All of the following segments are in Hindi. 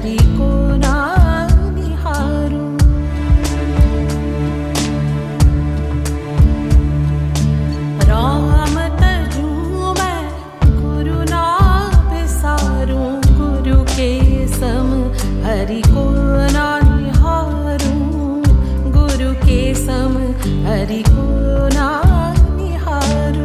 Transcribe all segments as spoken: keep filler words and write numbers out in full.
हरि को ना निहारूं। राम तजूं मैं गुरु ना बिसारूं, गुरु के सम हरि को ना निहारूं, गुरु के सम हरि को ना निहारूं।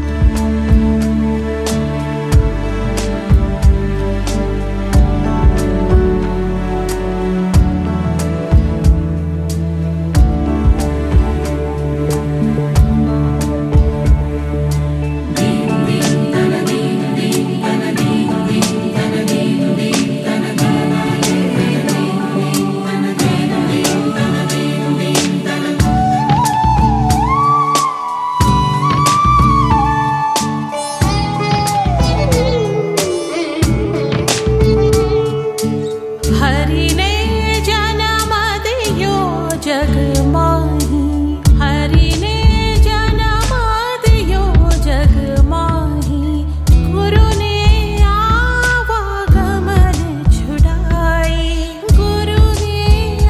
हरि ने जन्म दियो जग माही, हरि ने जन्म दियो जग माही, गुरु ने आवागमन छुड़ाई, गुरु ने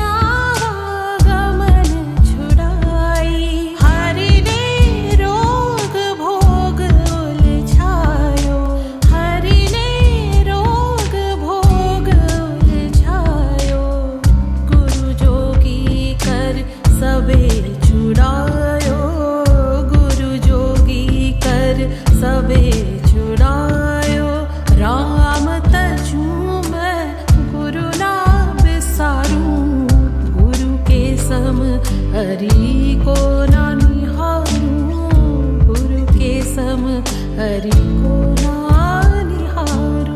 आवागमन छुड़ाई। हरि ने रोग भोग उलझायो, हरि ने रोग भोग उलझायो, गुरु जोगी कर सबे छुड़ायो, गुरु जोगी कर सबे छुड़ायो। राम तजूं मैं गुरु ना बिसारूं, गुरु के सम हरि को ना निहारूं, गुरु के सम हरि को ना निहारूं।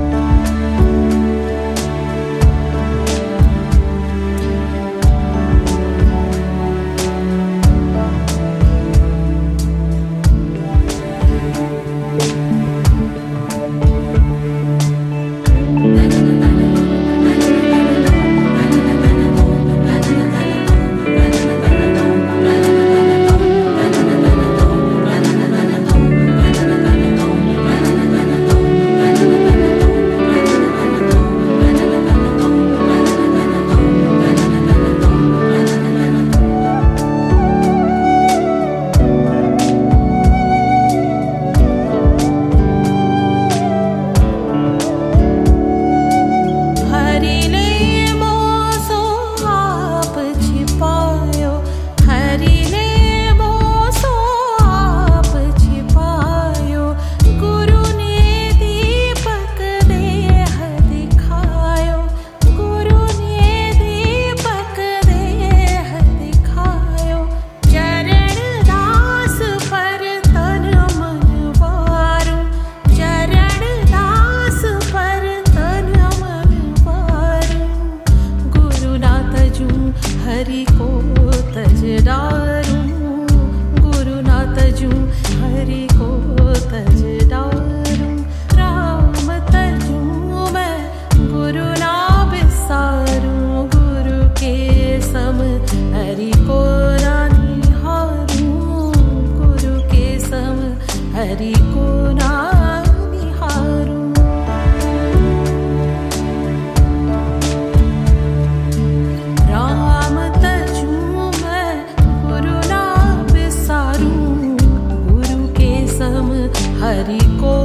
हरि ने मोसो आप छिपायो, हरि ने मोसो आप छिपायो, गुरु ने दीपक देह दिखायो, गुरु ने दीपक देह दिखायो। चरण दास पर तन मन वारूं, चरण दास पर तन मन वारूं, गुरु ना तजूं हरि को तज डारूं, गुरु ना तजूं हरि को तज डारूं। राम तजूं मैं गुरु ना बिसारूं, गुरु के सम हरि को ना निहारूं, गुरु के सम हरि को ना निहारूं। राम तजूं मैं गुरु ना बिसारूं, गुरु के सम हरि को